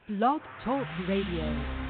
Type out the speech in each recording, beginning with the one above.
Blog Talk Radio.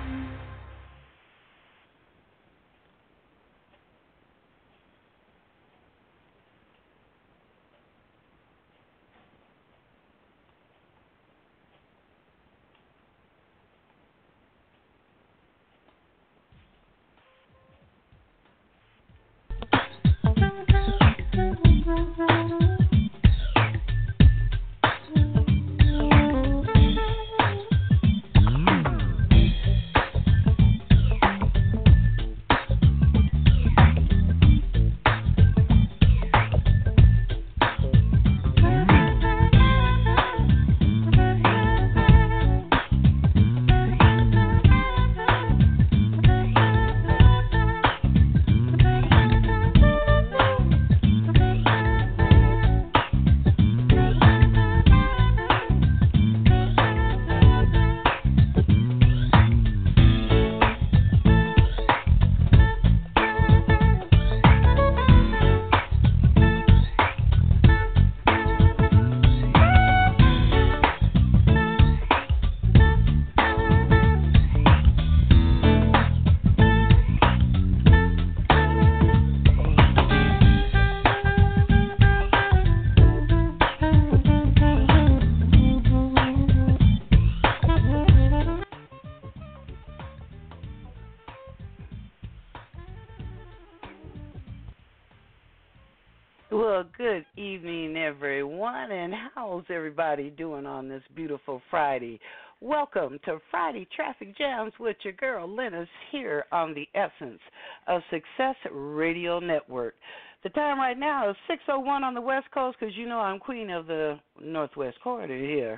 Well, good evening, everyone, and how's everybody doing on this beautiful Friday? Welcome to Friday Traffic Jams with your girl, Lennis, here on the Essence of Success Radio Network. The time right now is 6:01 on the West Coast because you know I'm queen of the Northwest Corridor here,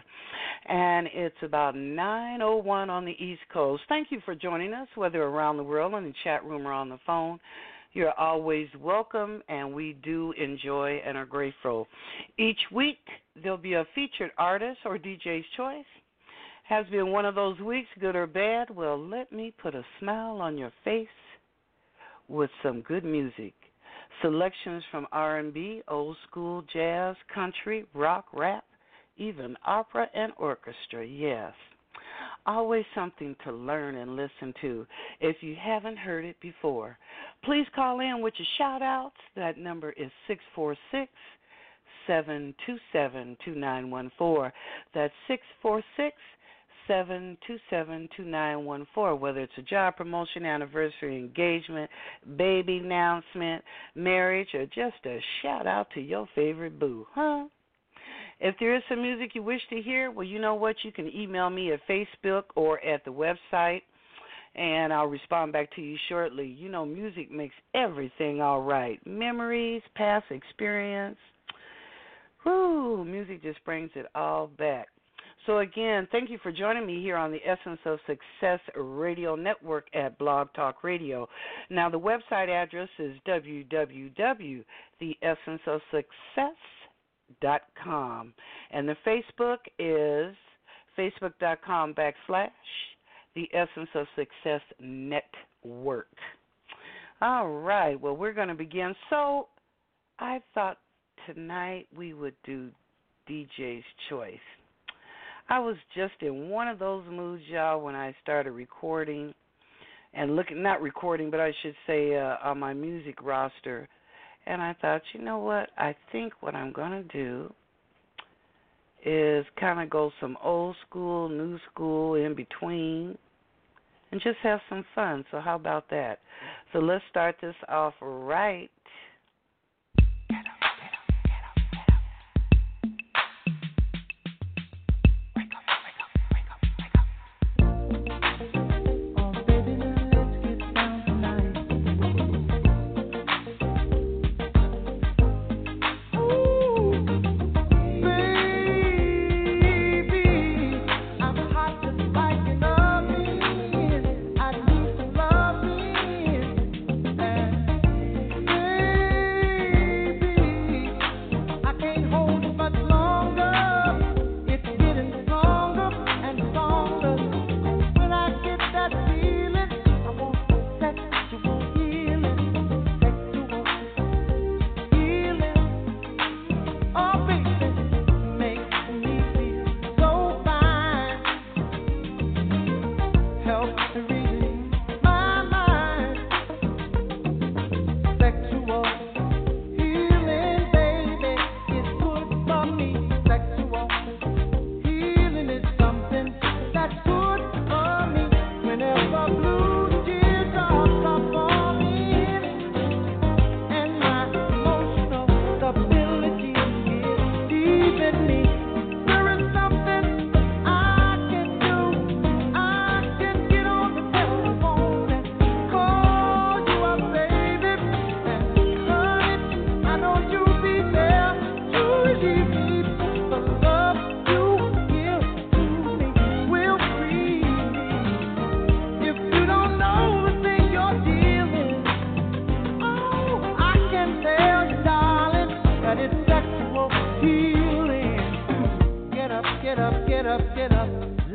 and it's about 9:01 on the East Coast. Thank you for joining us, whether around the world in the chat room or on the phone. You're always welcome, and we do enjoy and are grateful. Each week, there'll be a featured artist or DJ's choice. Has been one of those weeks, good or bad? Well, let me put a smile on your face with some good music. Selections from R&B, old school, jazz, country, rock, rap, even opera and orchestra, yes. Always something to learn and listen to. If you haven't heard it before, please call in with your shout-outs. That number is 646-727-2914. That's 646-727-2914, whether it's a job promotion, anniversary, engagement, baby announcement, marriage, or just a shout-out to your favorite boo, huh? If there is some music you wish to hear, well, you know what? You can email me at Facebook or at the website, and I'll respond back to you shortly. You know, music makes everything all right. Memories, past experience. Whoo, music just brings it all back. So, again, thank you for joining me here on the Essence of Success Radio Network at Blog Talk Radio. Now, the website address is www.theessenceofsuccess.com, and the Facebook is facebook.com/The Essence of Success Network. All right, well, we're going to begin. So I thought tonight we would do DJ's Choice. I was just in one of those moods, y'all, when I started recording and not recording, but I should say on my music roster. And I thought, you know what? I think what I'm going to do is kind of go some old school, new school, in between, and just have some fun. So how about that? So let's start this off right.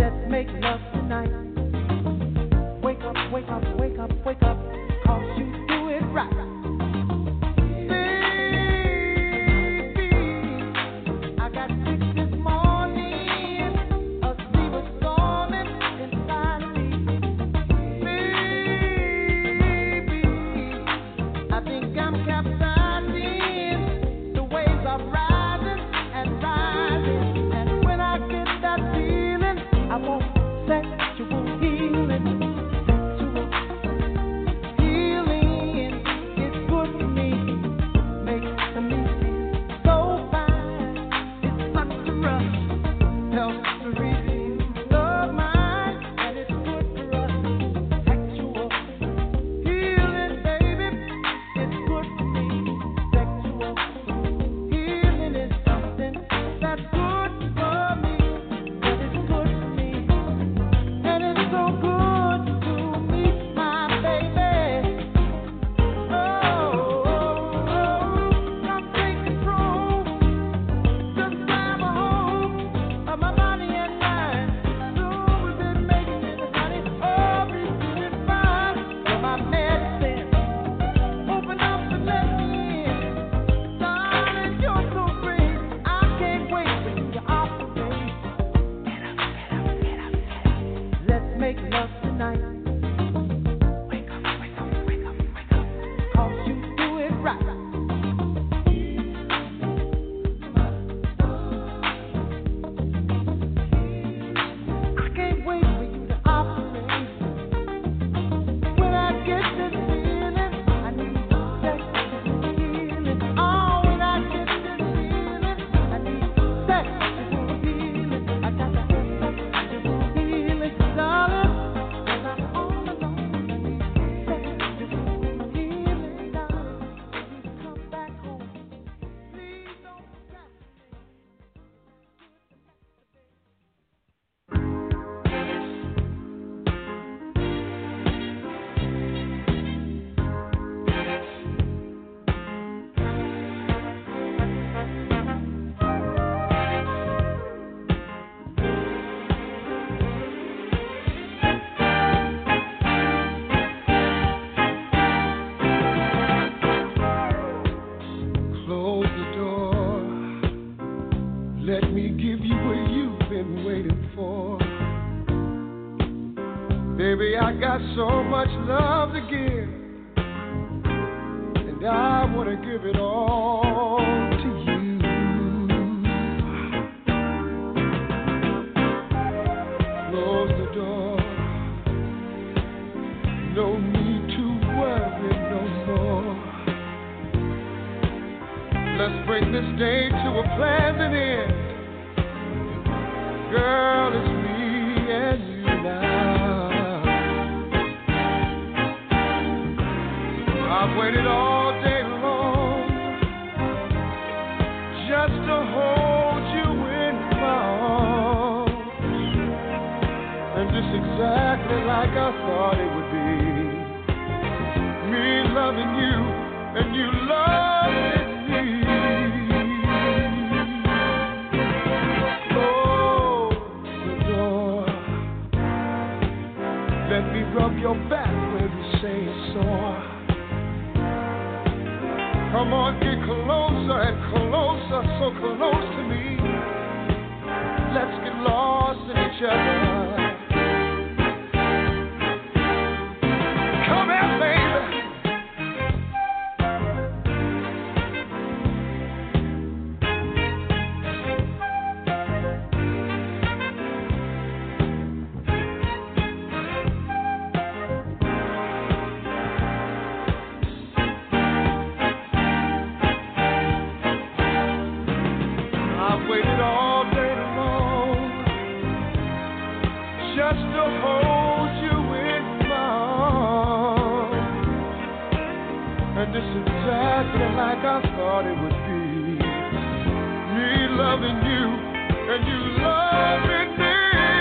Baby, I got so much love to give, and I want to give it all to you. Close the door, no need to worry no more. Let's bring this day to a pleasant end. Girl, it's me and you now. I've waited all day long just to hold you in my arms, and just exactly like I thought it would be. Me loving you and you loving me. Close the door, let me rub your back where you say it's sore. Come on, get closer and closer, so close to me. Let's get lost in each other. Come here, baby. This is exactly like I thought it would be. Me loving you and you loving me.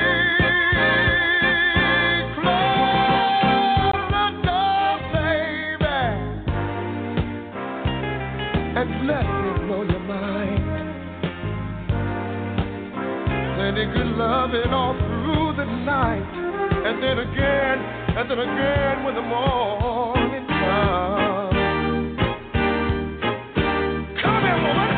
Close the door, baby, and let me blow your mind. Plenty good loving all through the and then again when the morning comes. Come here, woman.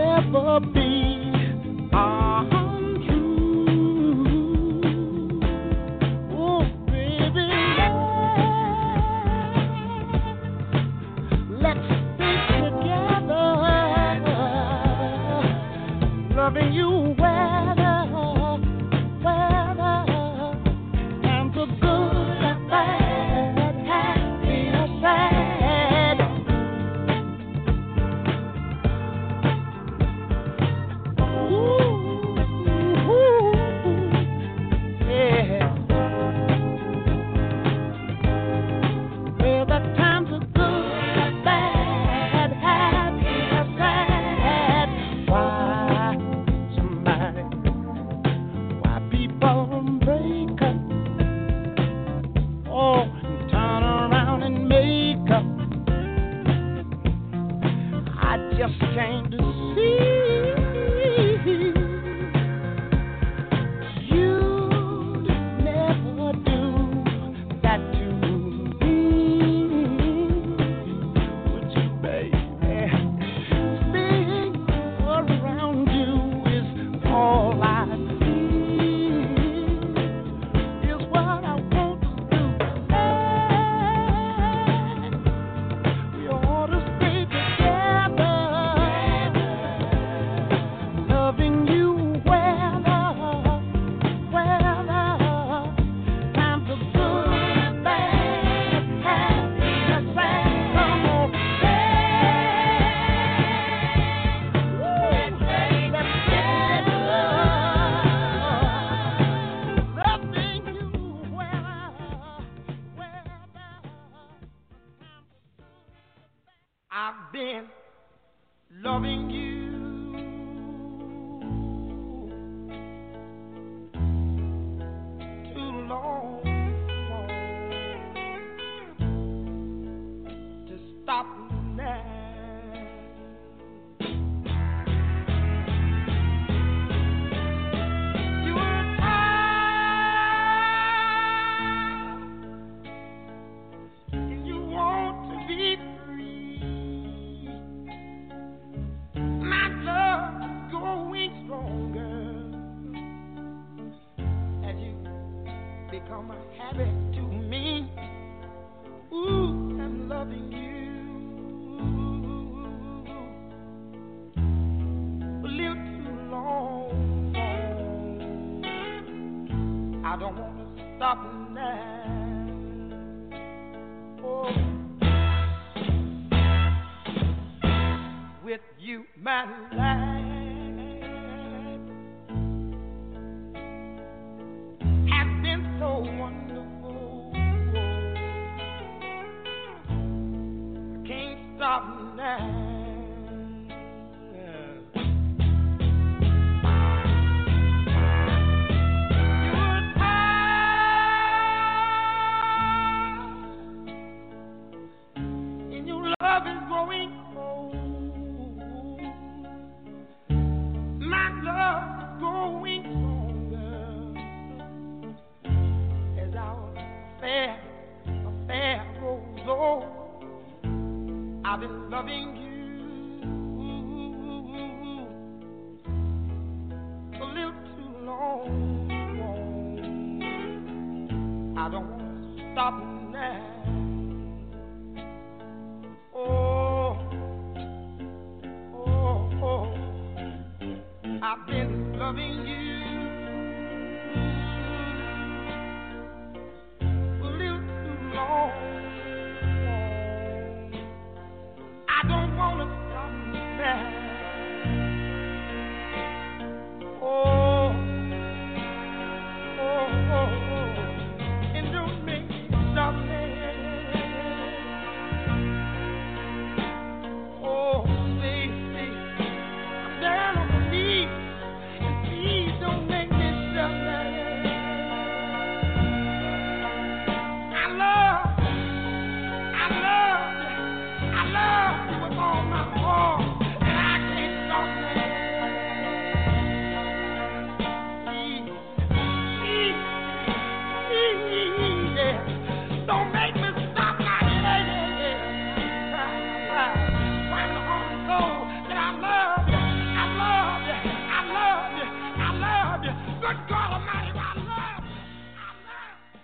Be untrue. been loving you too long to stop now. You were tired and you want to be free. My love is growing stronger as you become a habit to me. Ooh, I'm loving you a little too long. I don't want to stop now. Oh, with you, my life has been so wonderful. I can't stop now. You were tired, and your love is growing cold. My love is growing stronger as our affair grows old. I've been loving you a little too long. I don't want to stop now. Oh, oh, oh. I've been loving you a little too long. I don't want to stop now. Oh, oh, oh, oh. And don't make me stop now. Oh, baby, I'm down on my knees, and please don't make me stop now. I love you with all my heart, and I can't stop now. Yeah. Don't make me stop now. Yeah. Trying to hold me so that I love you. I love you. I love you. I love you. Good God Almighty, I love you. I love you.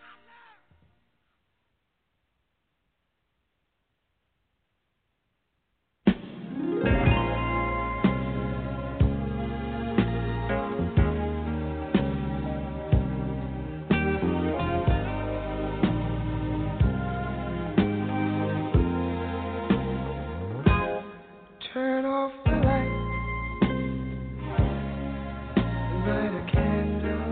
Turn off the light, light a candle.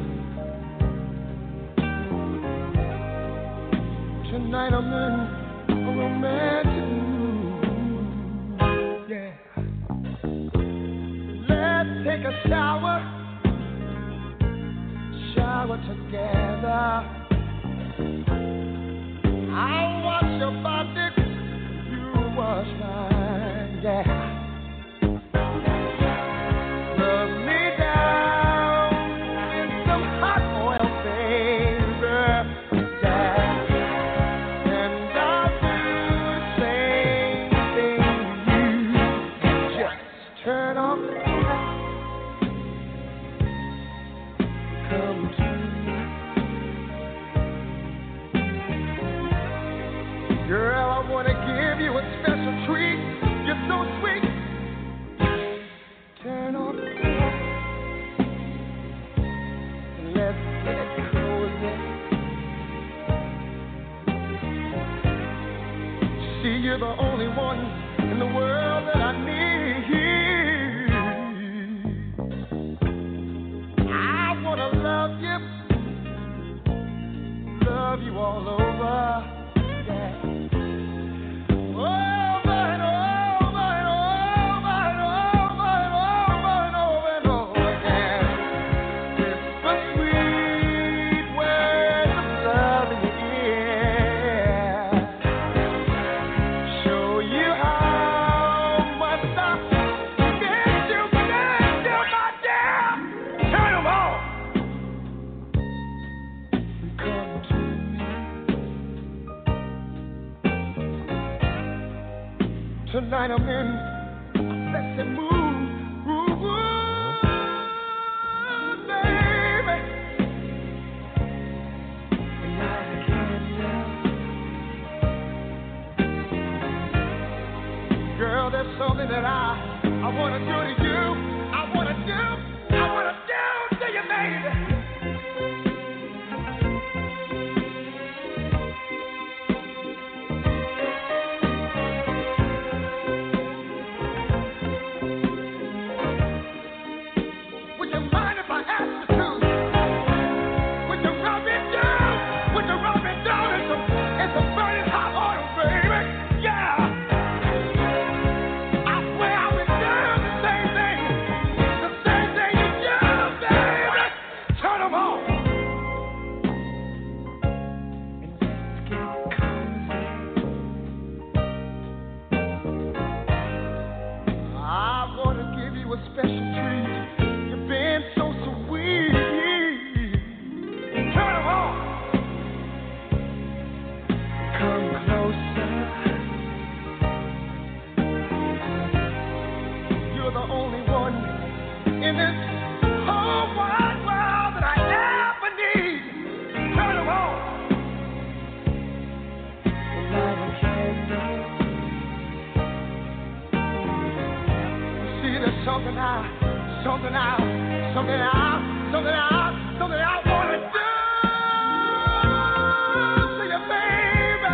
Tonight I'm in a romantic mood. Yeah. Let's take a shower together. I'll wash your body, you wash mine. Yeah. Rub me down in some hot oil, baby. Yeah. And I'll do the same thing you. Just turn off the light. Come to me. Girl, I want to give you a special treat. You're so sweet. Turn off the light. Let's get cozy. See, you're the only one in the world that I need. I want to love you all over. Yeah. Over and over. Tonight I'm in a sexy mood, baby. And I can't tell. Girl, there's something that I want to do to you. I want to do to you, baby. Something I wanna do to you, baby.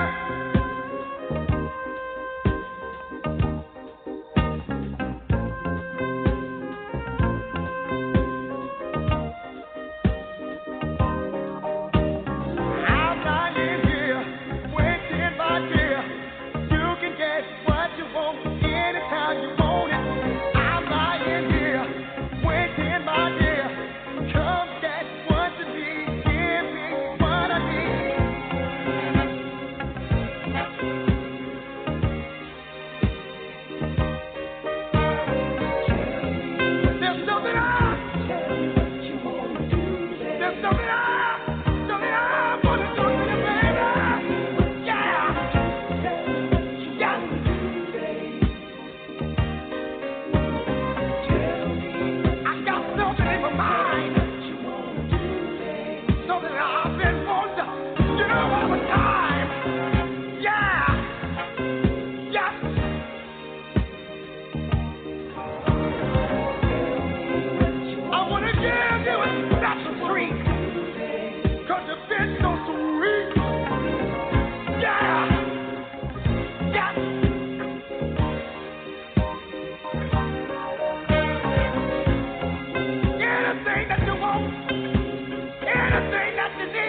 I'm lying here, waiting, my dear. You can get what you want anytime you want it. I'm lying here, waiting, my dear. Come get what you need, give me what I need. There's something I wanna do to you, baby. Yeah. I got something in my mind. Something I've been wanting to do all the time. Yeah. I wanna give you a special treat. 'Cause you've been so sweet. Yeah. Anything that you want, anything that you need.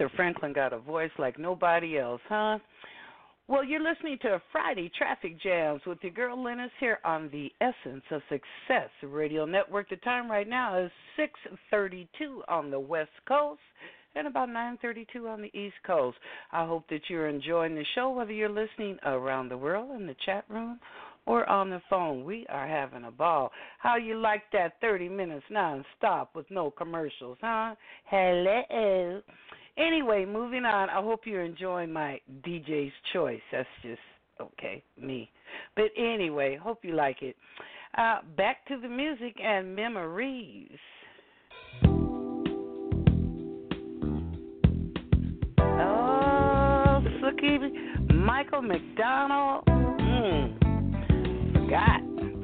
Aretha Franklin got a voice like nobody else, huh? Well, you're listening to Friday Traffic Jams with your girl Linus here on the Essence of Success Radio Network. The time right now is 6:32 on the West Coast and about 9:32 on the East Coast. I hope that you're enjoying the show, whether you're listening around the world in the chat room or on the phone. We are having a ball. How you like that 30 minutes non-stop with no commercials, huh? Hello. Anyway, moving on. I hope you're enjoying my DJ's choice. That's just, okay, me. But anyway, hope you like it. Back to the music and memories. Oh, Sookie, Michael McDonald. Forgot.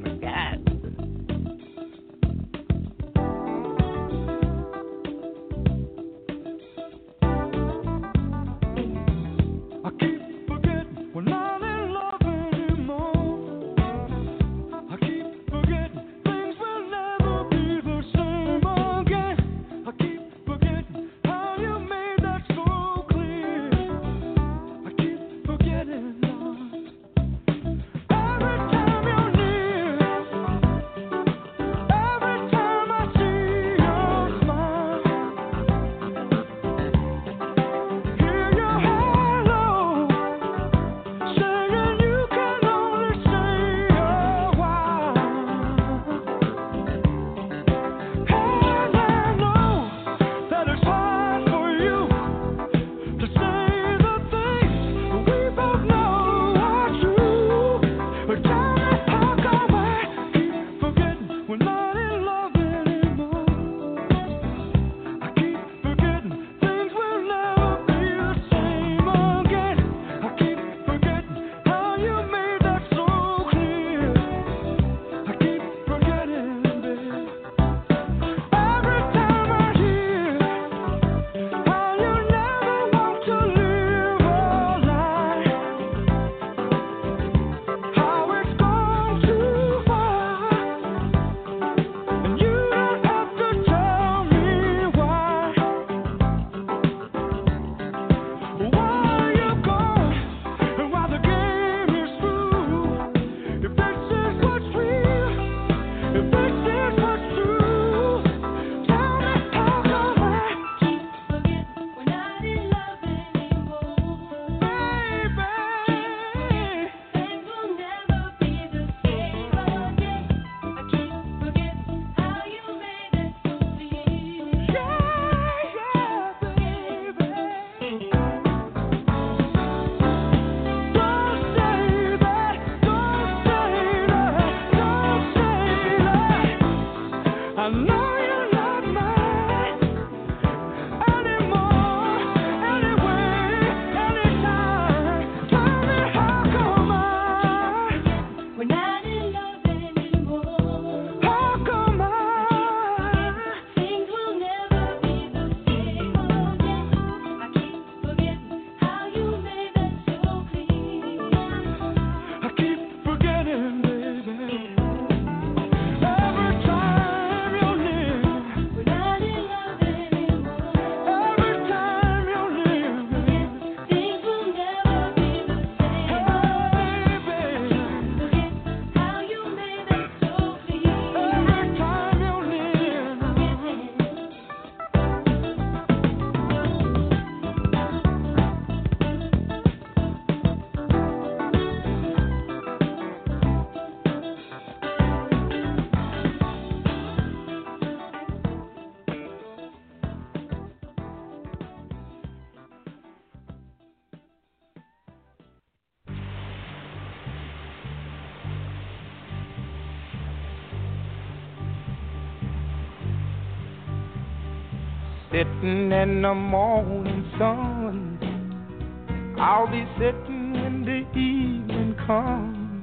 Sitting in the morning sun, I'll be sitting when the evening comes,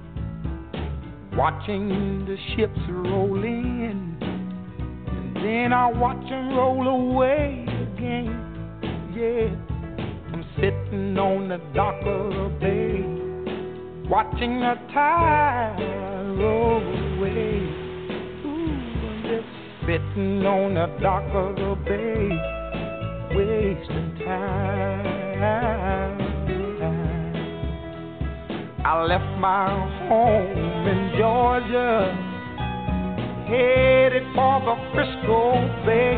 watching the ships roll in, and then I'll watch them roll away again. Yeah, I'm sitting on the dock of the bay, watching the tide roll away. Ooh, I'm just sitting on the dock of the bay, wasting time. I left my home in Georgia, headed for the Frisco Bay.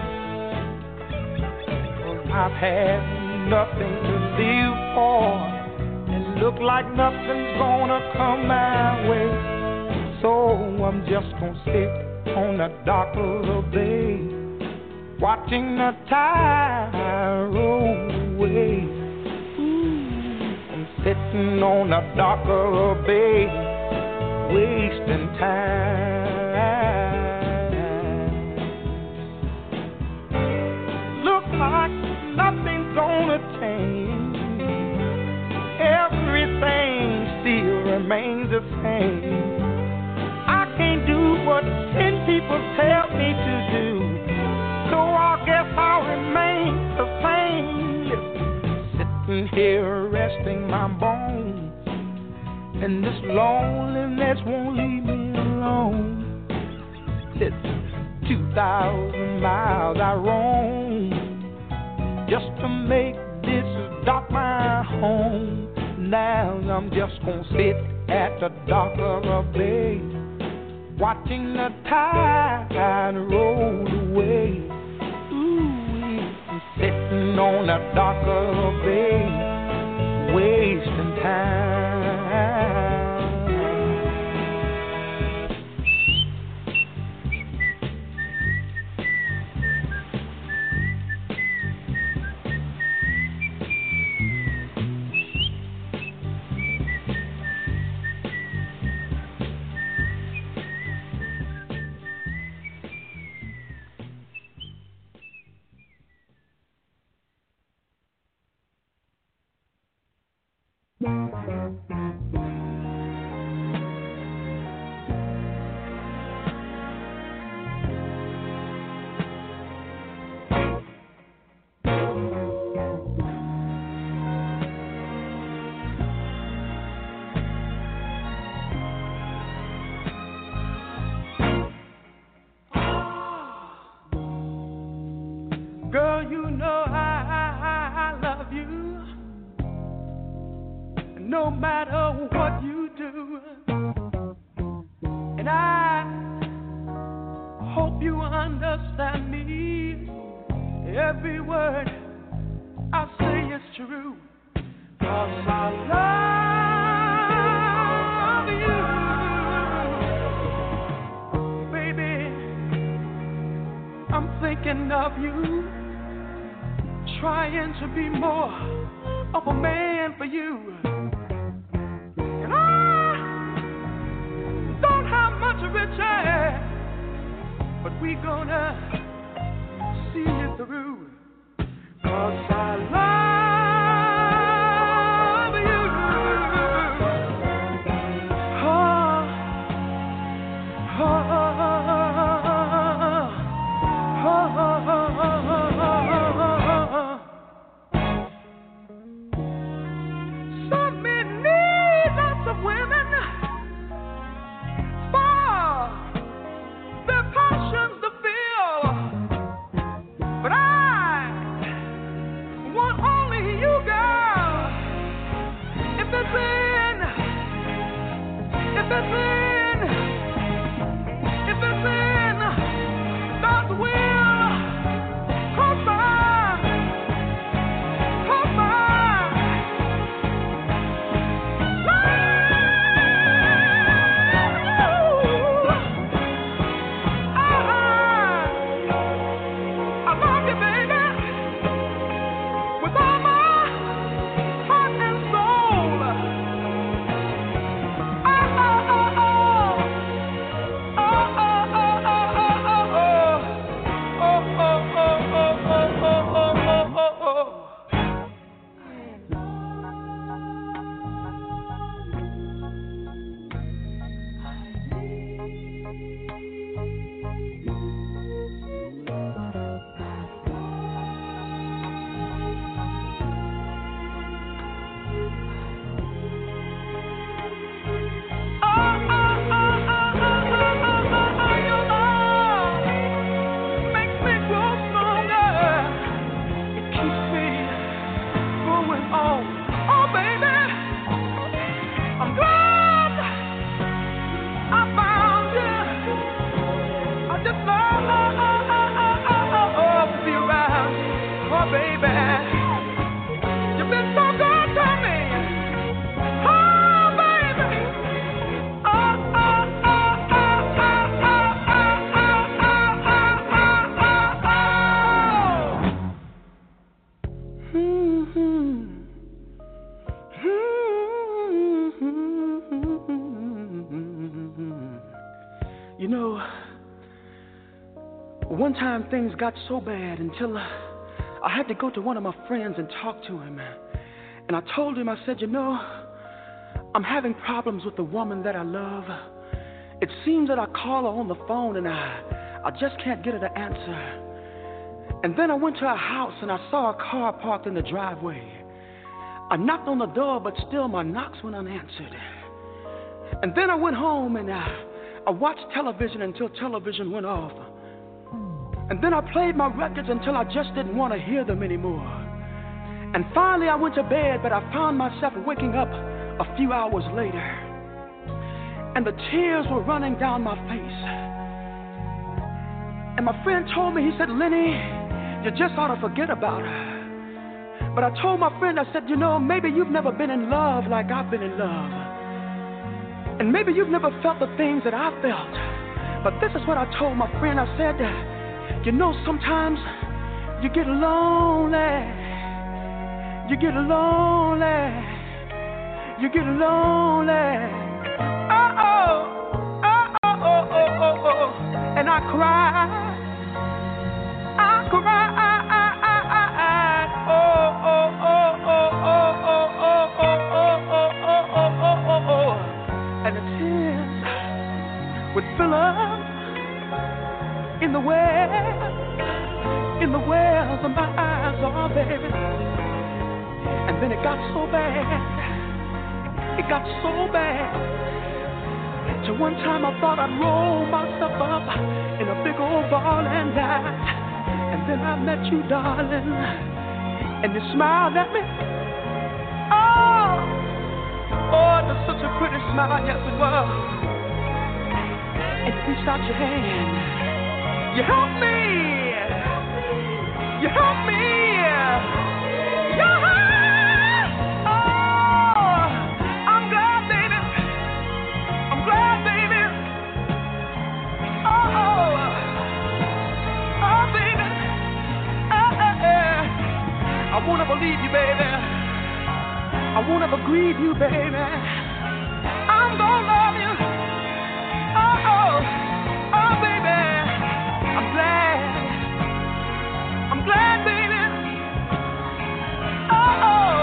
I've had nothing to live for, and look like nothing's gonna come my way. So I'm just gonna sit on the dock of the bay, watching the tide roll away. I'm sitting on the dock of the bay, wasting time. Look like nothing's gonna change. Everything still remains the same. I can't do what 10 people tell me to do, so I guess I'll remain the same. Sitting here resting my bones, and this loneliness won't leave me alone. It's 2,000 miles I roam just to make this dock my home. Now I'm just gonna sit at the dock of a bay, watching the tide roll away. Ooh, I'm sitting on the dock of a bay, wasting time. Girl, you know I love you, no matter what you do. And I hope you understand me. Every word I say is true, 'cause I love you. Baby, I'm thinking of you, trying to be more of a man for you. And I don't have much riches, but we gonna see it through, 'cause I love you. Oh, oh, oh, oh, oh, women for their passions to feel, but I want only you, girl. If it's in God's will, come by. Oh, One time things got so bad until I had to go to one of my friends and talk to him. And I told him, I said, you know, I'm having problems with the woman that I love. It seems that I call her on the phone and I just can't get her to answer. And then I went to her house and I saw a car parked in the driveway. I knocked on the door, but still my knocks went unanswered. And then I went home and I watched television until television went off. And then I played my records until I just didn't want to hear them anymore. And finally I went to bed, but I found myself waking up a few hours later. And the tears were running down my face. And my friend told me, he said, Lenny, you just ought to forget about her. But I told my friend, I said, you know, maybe you've never been in love like I've been in love. And maybe you've never felt the things that I felt. But this is what I told my friend. I said, you know, sometimes you get lonely. You get lonely. You get lonely. Oh. And I cry. I cry. And the tears would fill up in the wells of my eyes, oh baby. And then it got so bad, till one time I thought I'd roll myself up in a big old ball and die. And then I met you, darling, and you smiled at me. Oh, it was such a pretty smile, yes it was. And you reached out your hand, you helped me. You help me. Oh, I'm glad, baby. I'm glad, baby. Oh, baby. I won't ever leave you, baby. I won't ever grieve you, baby. I'm gonna love you. Oh, baby. I'm glad. I'm glad, baby. Oh,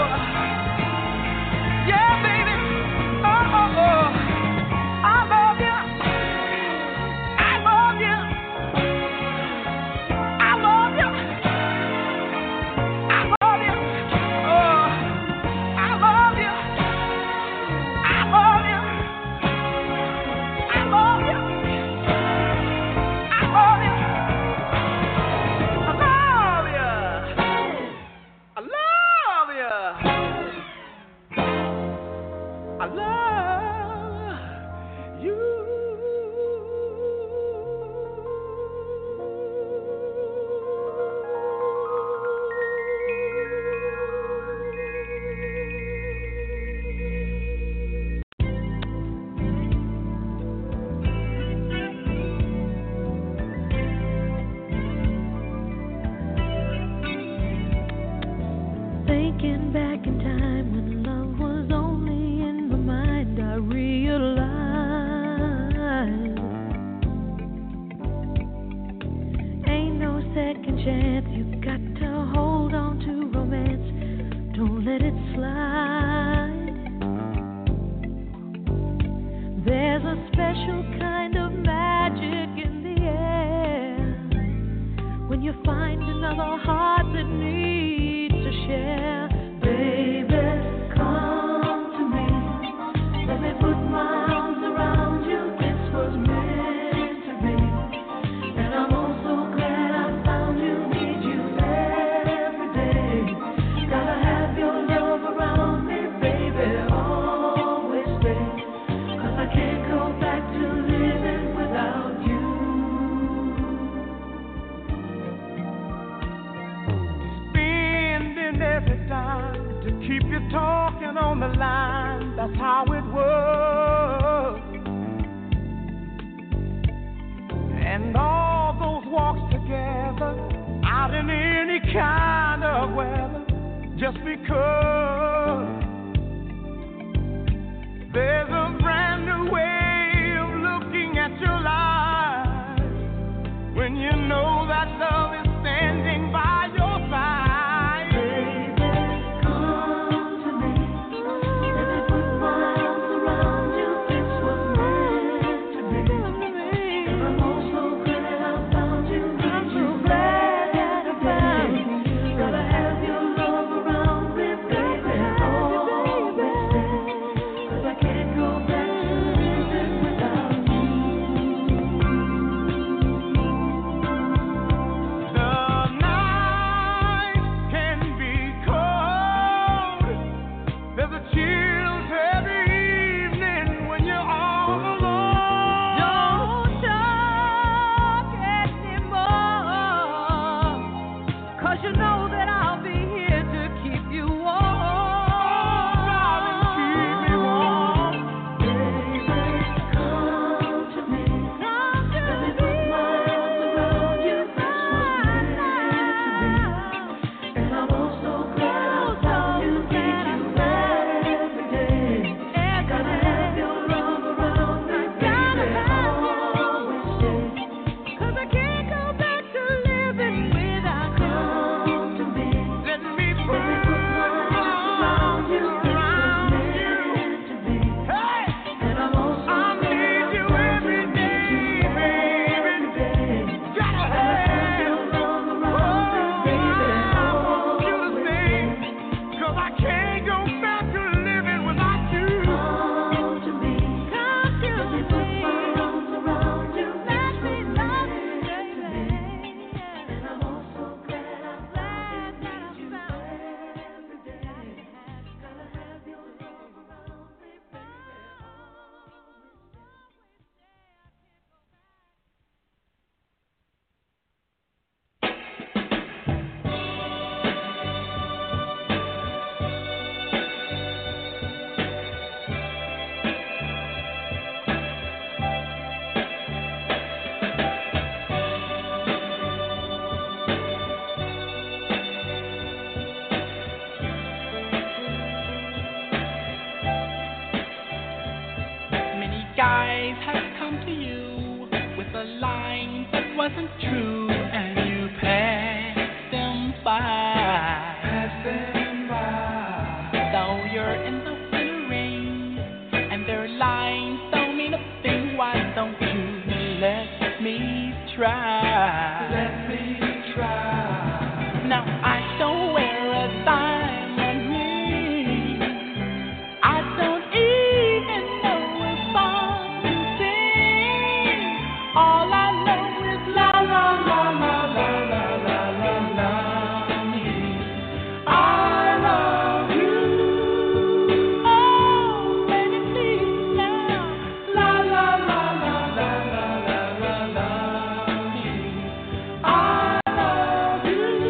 yeah, baby. Oh, I love you. I love you. I love you. I love you. Oh, I love you. I love you. I love you. I love you. I love you. Thinking back in time when love was only in my mind, I realized ain't no second chance. You got to hold on to romance. Don't let it slide. There's a special kind of magic in the air when you find another heart that needs to share. Baby, come to me. Let me put my arms around you. This was meant to be. And I'm also glad I found you. Need you every day. Gotta have your love around me, baby. Always stay. 'Cause I can't go back to living without you. Every time to keep you talking on the line, that's how it was. And all those walks together, out in any kind of weather, just because there's a brand new way of looking at your life when you know that guys have come to you with a line that wasn't true, and you passed them by. Pass them by. Though you're in the winter rain, and their lines don't mean a thing, why don't you let me try? Let me try. Now I don't wear a diamond ring. I don't even know a song to sing. All I know is la la la la la la la la la me. I love you. Oh, baby, please now. La la la la la la la la la me. I love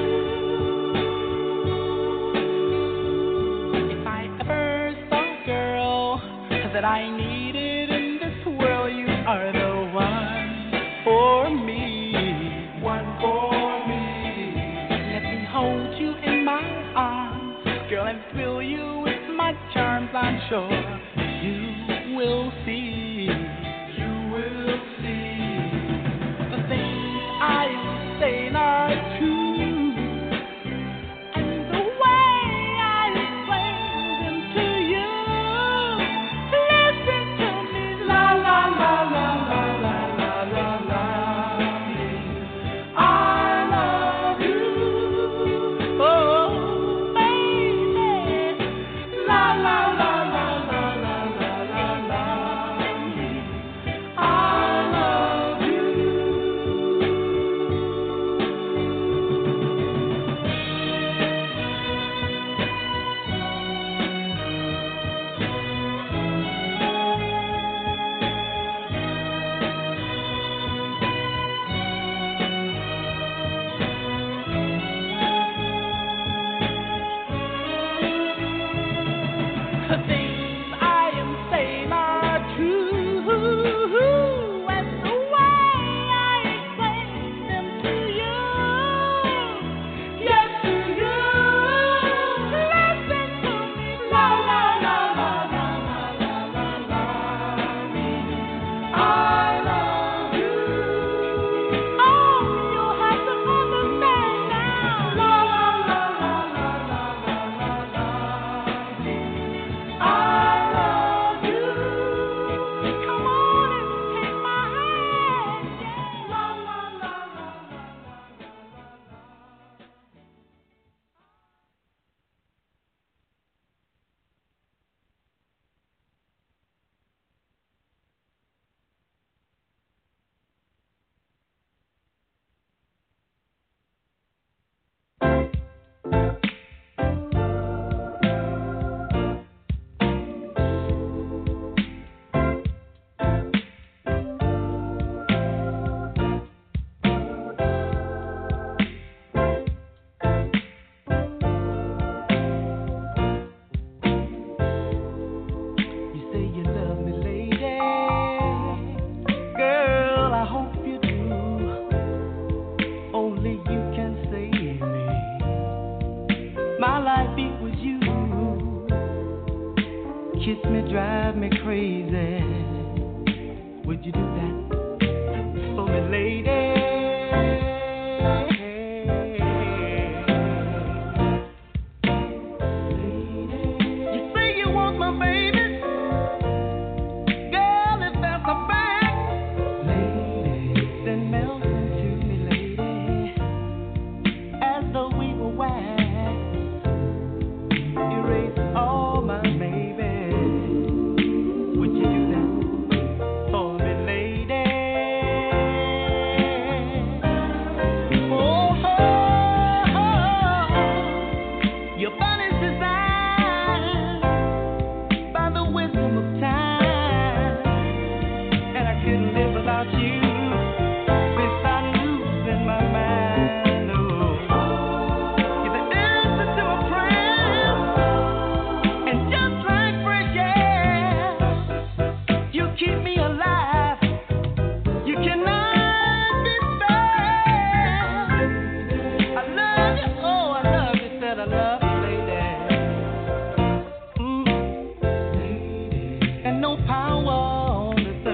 you. If I ever saw a girl that I needed in this world, you are the one for me. One for me. Let me hold you in my arms, girl, and thrill you with my charms. I'm sure you will see. You will see. The things I am saying are true, and the way I explain them to you. Listen to me, la la la la la la la la la. I love you, oh baby, la la la la la la la la la. I love you. The things I am saying are true, and the way I explain them to you, yes to you. Listen to me, la la la la la la la la la me. I love you. Oh, you have to understand now, la la la la la la la la la me. I love you. Come on and take my hand. Yeah. La la la la la la la la. You say you love me, lady. Girl, I hope you do. Only you can save me. My life it was you. Kiss me, drive me crazy. Would you do that for me, lady? You say you want my baby. Girl, if that's a fact, lady, then melt into me, lady, as though we were wax. Erase all my baby. Would you do that for me, lady? Oh, your body's designed by the wisdom of time, and I couldn't live without you, without losing my mind. Oh, you're the answer to my prayers, and just like fresh air, you keep me alive. You cannot be spared. I love you, oh, I love you, said I love you, lady. And no power on this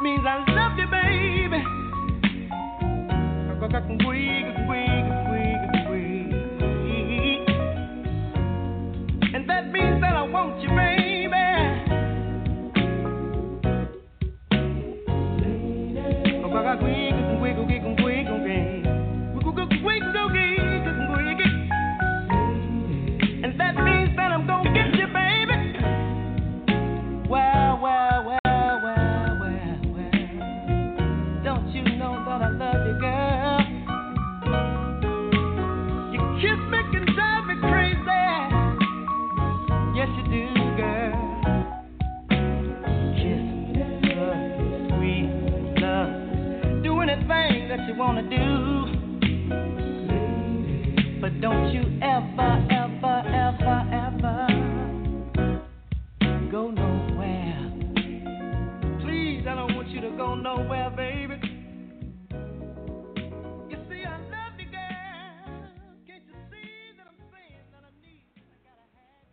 means I love you, baby. And that means that I want you, baby. And that means that I'm gonna get you, baby. Well. Don't you know that I love you, girl? Your kiss can drive me crazy. Yes, you do, girl. Kiss, love, sweet love. Do anything that you wanna do. But don't you ever go nowhere. Please, I don't want you to go nowhere, baby. You see, I love you, girl. Can't you see that I'm saying that I need you? I gotta have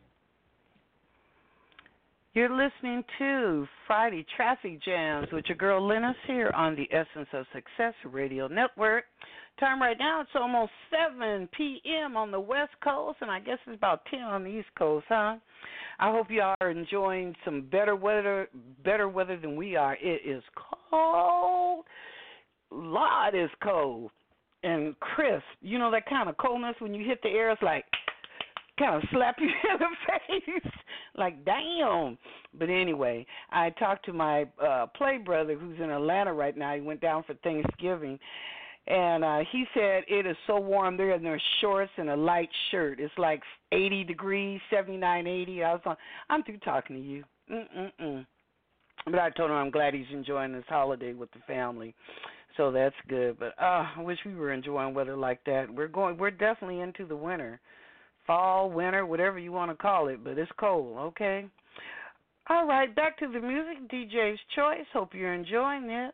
you. You're listening to Friday Traffic Jams with your girl Linus here on the Essence of Success Radio Network. Time right now, it's almost 7 p.m. on the West Coast, and I guess it's about 10 on the East Coast, huh? I hope you are enjoying some better weather than we are. It is cold. Lord, it's cold and crisp. You know that kind of coldness when you hit the air, it's like kind of slap you in the face. Like, damn. But anyway, I talked to my play brother who's in Atlanta right now. He went down for Thanksgiving. And he said it is so warm there in their shorts and a light shirt. It's like 80 degrees, 79, 80. I was like, I'm through talking to you. But I told him I'm glad he's enjoying this holiday with the family. So that's good. But I wish we were enjoying weather like that. We're definitely into the winter. Fall, winter, whatever you want to call it. But it's cold, okay? All right, back to the music. DJ's Choice. Hope you're enjoying this.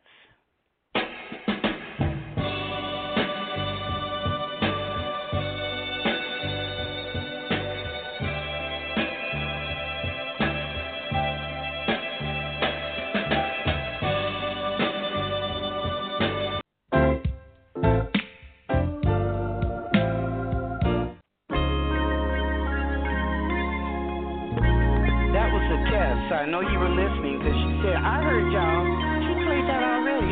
I know you were listening because she said, I heard y'all. She played that already.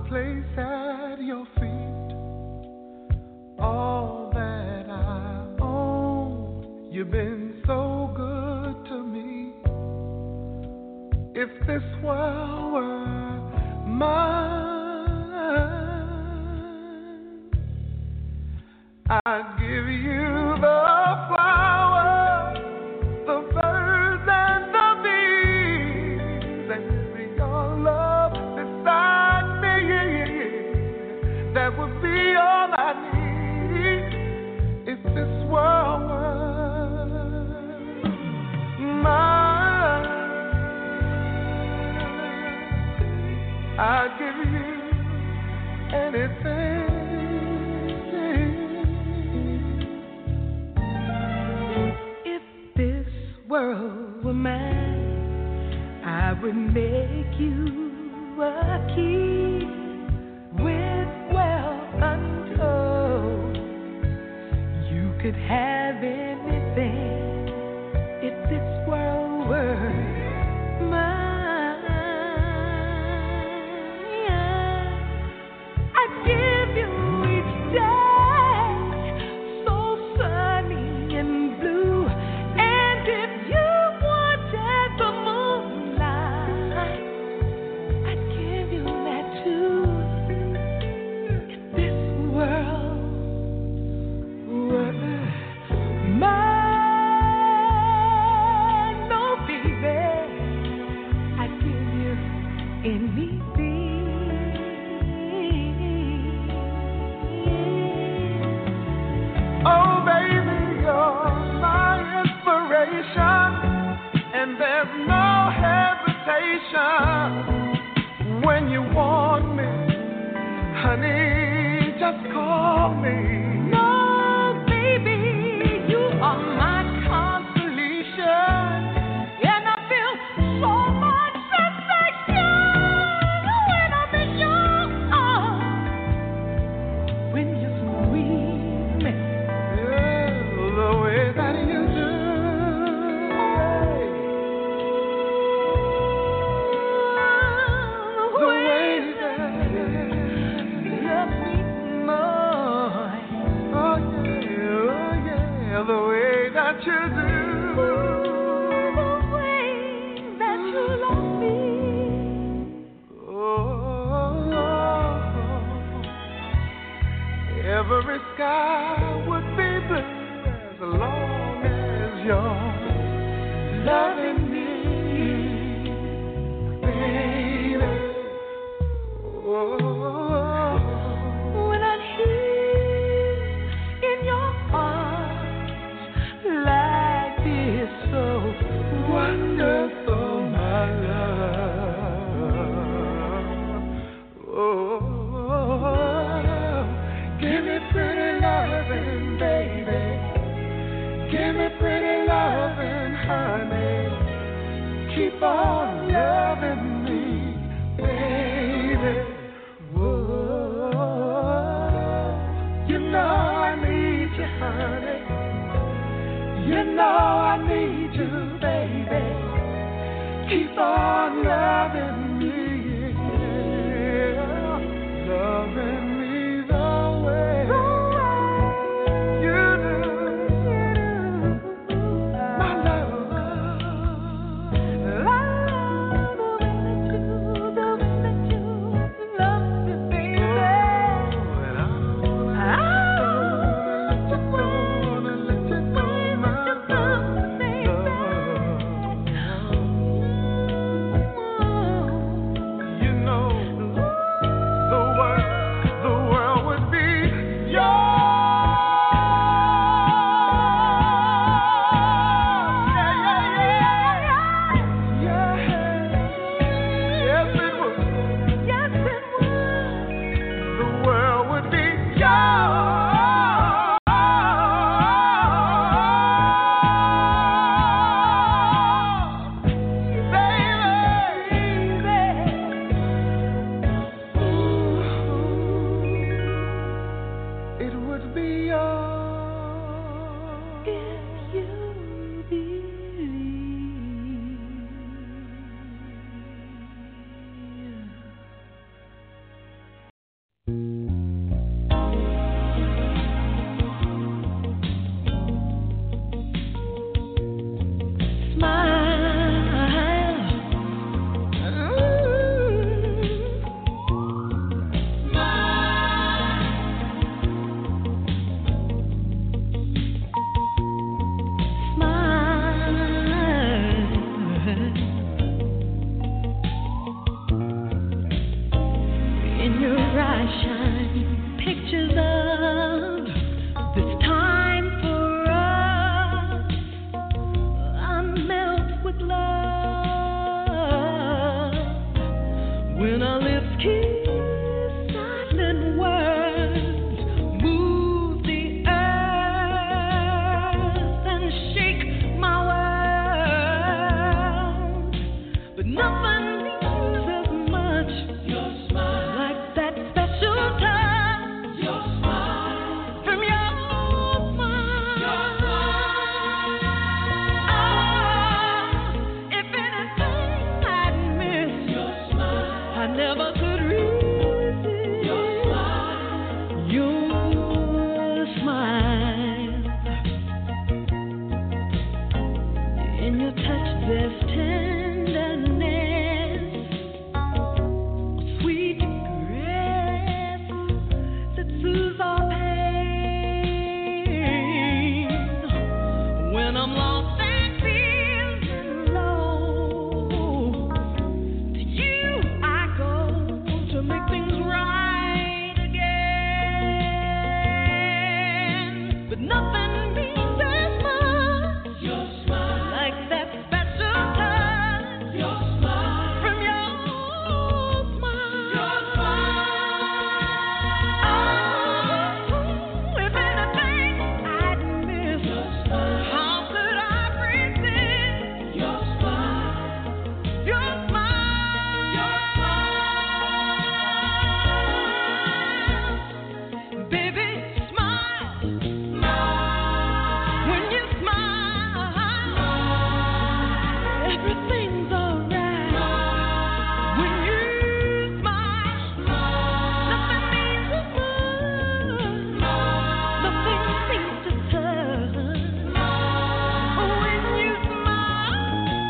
place at your feet all that I own. You've been so good to me. If this world were mine, I'd give you the flowers, the birds and the bees, and with your love beside me, that would be all I need. If this world were mine, I'd give you anything. If this world were mine, I would make you a key with wealth untold. You could have anything if this world were mine. I'd give you each day so sunny and blue, and if you wanted the moonlight, I'd give you that too. If this world were mine, no baby, I'd give you anything. Oh, baby, you're my inspiration, and there's no hesitation when you want me, honey, just call me. No, baby, you are my consolation, and I feel so much sensation when I'm in your arms. When you squeeze me, Yeah, the way that you do. the way that you love me more. Oh yeah, the way that you do. The way that you love me. Oh, every sky would be blue as long as you're loving me, baby. Oh. When I'm here in your arms, life is so Wonderful, my love. Oh, give me pretty loving, baby. Give me pretty loving, honey. Keep on loving me, baby. Whoa, you know I need you, honey. You know I need you, baby. Keep on loving me, yeah. Loving me the way you do, my love. your touch there's tenderness, a sweet caress that soothes our pain. When I'm lost and feeling low, to you I go to make things right again. But nothing means as much like that special touch from your smile. Oh, if anything I'd miss, how could I resist your smile? Baby, smile. When you smile, everything's alright. When you smile, nothing means as much. Nothing seems to touch. When you smile,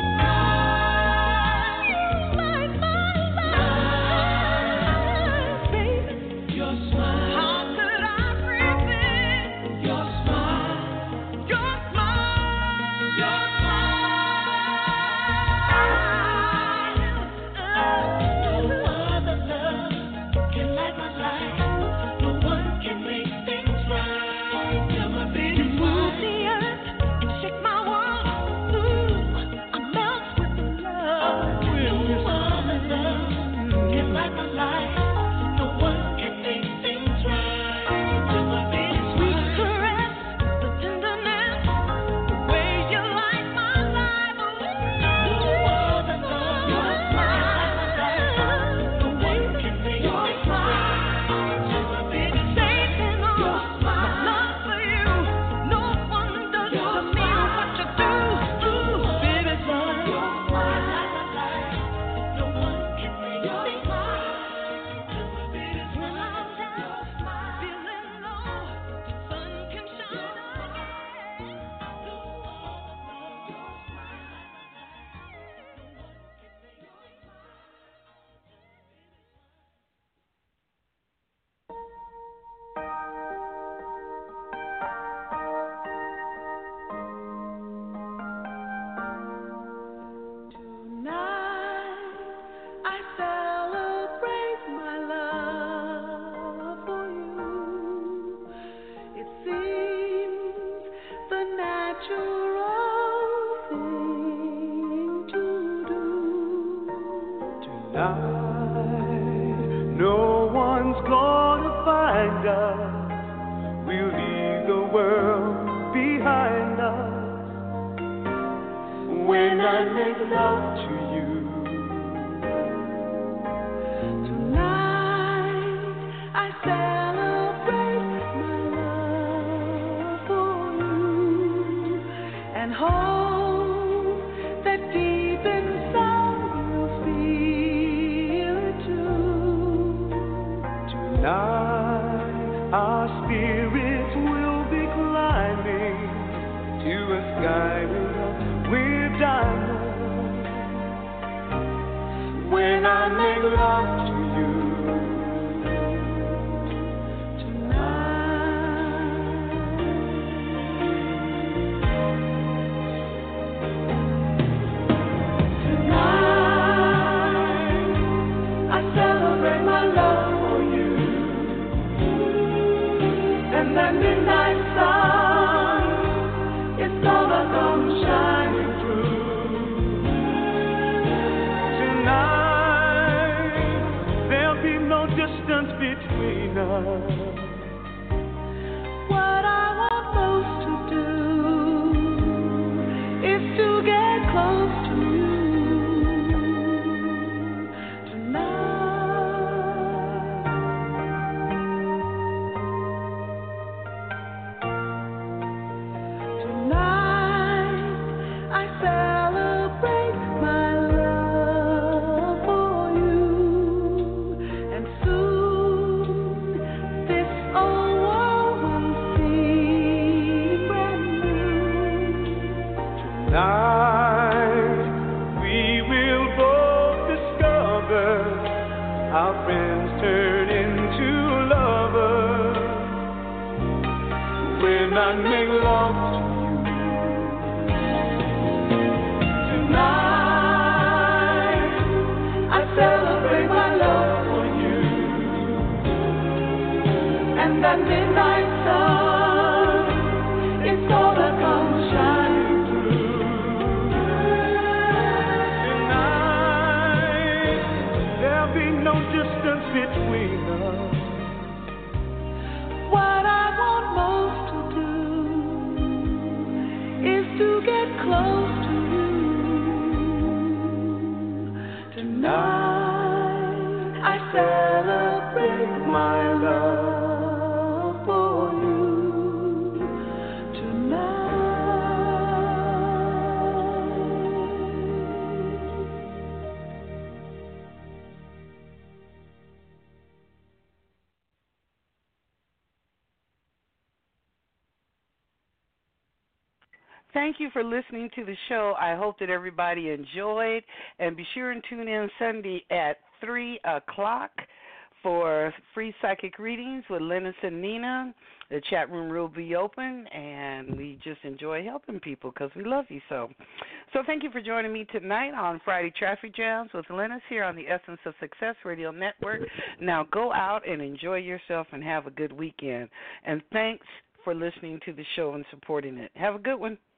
you light my life, baby. Your smile. How could I resist your smile? Your smile. Your smile. No other love can light my life. No one can make things right. Tell my baby, you move the earth and shake my world. Ooh, I melt with the love. No other love can light my life. No one can make things right. Tell my baby, sweet caress, the tenderness, the way you light my life. No other love, your smile. No one can make things right. Tell my baby, Satan, your smile. My love for you, no one does to me what you do. Baby, son, your smile. No one can make things right. Tell my baby, when I'm down, feeling low, the sun can shine again. No other love, your smile. Tonight I celebrate my love for you. It seems the natural thing to do. Tonight, no one's gonna find us. We'll leave the world behind us. When I make love to you, Tonight I celebrate my love for you and hope that deep inside you'll feel it too. tonight our spirits will be climbing to a sky with diamonds. When I make love to you Tonight I celebrate my love for you and that midnight sun is gonna come shining through. tonight, there'll be no distance between us. What I want most to do is to get close to you tonight. Tonight I celebrate my love for you, and soon this old world will seem brand new. Tonight, Our friends turn into lovers when I make love to you. Tonight I celebrate my love for you, and that midnight sun is gonna come shining through. Tonight there'll be no distance between us. What I want most to do is to get close to you. Tonight I celebrate my love for you. Thank you for listening to the show. I hope that everybody enjoyed. And be sure and tune in Sunday at 3 o'clock for free psychic readings with Linus and Nina. The chat room will be open, and we just enjoy helping people because we love you so. So thank you for joining me tonight on Friday Traffic Jams with Linus here on the Essence of Success Radio Network. Now go out and enjoy yourself and have a good weekend. And thanks for listening to the show and supporting it. Have a good one.